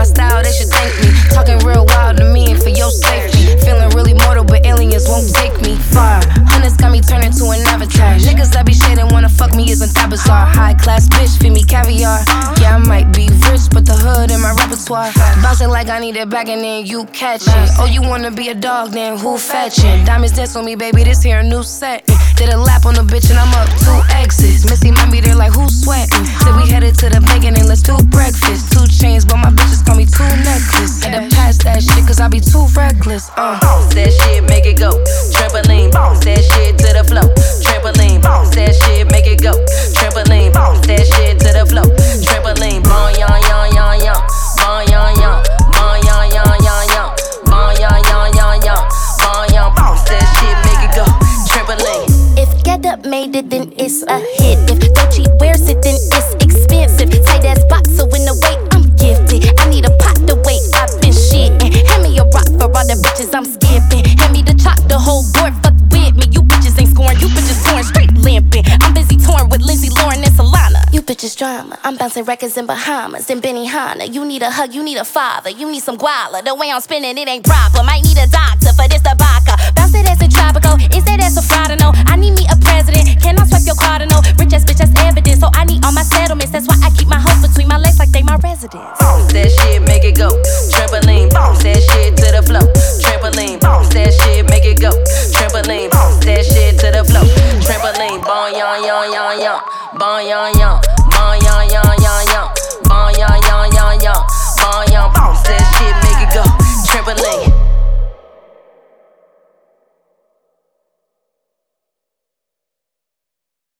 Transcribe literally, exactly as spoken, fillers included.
my style, they should thank me. Talking real wild to me and for your safety. Feeling really mortal, but aliens won't take me far. Hunters got me turning to an avatar. Niggas that be shading wanna fuck me isn't that bizarre. High class bitch, feed me caviar. Yeah, I might be rich, but the hood in my repertoire. Bouncing like I need it back and then you catch it. Oh, you wanna be a dog, then who fetching? Diamonds dance on me, baby, this here a new set. Did a lap on the bitch and I'm up two exits. Missy might be there like who's sweating. Said we headed to the bacon and let's do breakfast. Two chains, but my bitches call me two necklace. Had to pass that shit cause I be too reckless. Uh. Bounce that shit, make it go. Trampoline, bounce that shit to the flow. Trampoline, bounce that shit, make it go. Trampoline, bounce that shit to the flow. Trampoline, bon yon yon yon yon. Bon yon yon, bon yon yon yon yon. Bon yon yon yon yon. Bon yon, bounce that shit, make it go. Trampoline. If Get Up made it, then it's a hit. If Gucci wears it, then it's expensive. Tight ass boxer in the way I'm gifted. I need a pot the way I've been shitting. Hand me a rock for all the bitches I'm skipping. Hand me the chalk, the whole board fuck with me. You bitches ain't scoring, you bitches scoring straight limping. I'm busy touring with Lindsay, Lauren, and Solana. You bitches drama, I'm bouncing records in Bahamas and Benihana. You need a hug, you need a father, you need some guala. The way I'm spinning, it ain't proper. Might need a doctor for this tobacco. Bounce that ass in tropical, is that ass a fraud? No, I need me a president. Can I swipe your card? No, rich ass bitch, that's evidence. So I need all my settlements. That's why I keep my hoes between my legs like they my residence. Bounce that shit, make it go. Trampoline, bounce that shit to the flow. Trampoline, bounce that shit, make it go. Trampoline, bounce that shit to the flow. Trampoline, bon yon yon yon yon. Bon yon yon.